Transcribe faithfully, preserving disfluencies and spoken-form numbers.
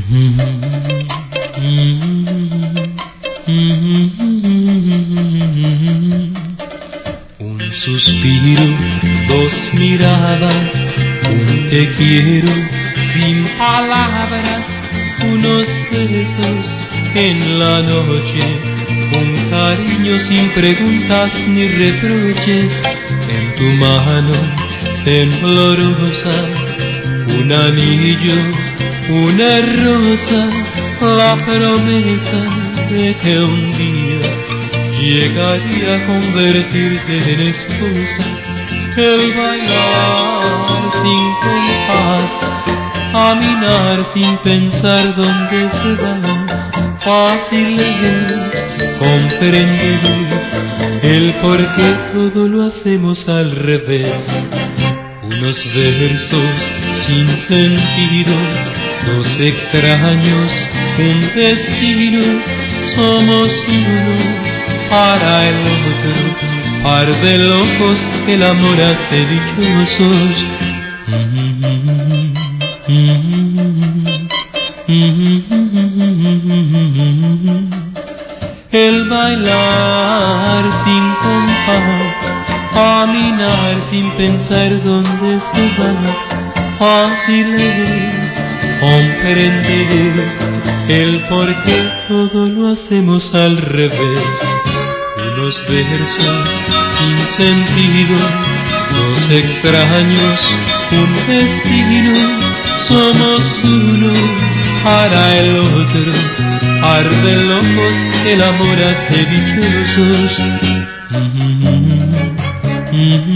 Un suspiro, dos miradas, un te quiero sin palabras, unos besos en la noche, un cariño sin preguntas ni reproches, en tu mano temblorosa, un anillo, una rosa, la promesa de que un día llegaría a convertirte en esposa. El bailar sin compás, caminar sin pensar dónde se va, fácil de comprender el por qué todo lo hacemos al revés. Unos versos sin sentido, dos extraños, un destino, somos uno para el otro, par de locos que el amor hace dichosos. El bailar sin compás, caminar sin pensar dónde se va, fácil de comprender el por qué todo lo hacemos al revés. Unos versos sin sentido, dos extraños, un destino, somos uno para el otro, par de locos que el amor hace dichosos. Mm-hmm. Mm-hmm.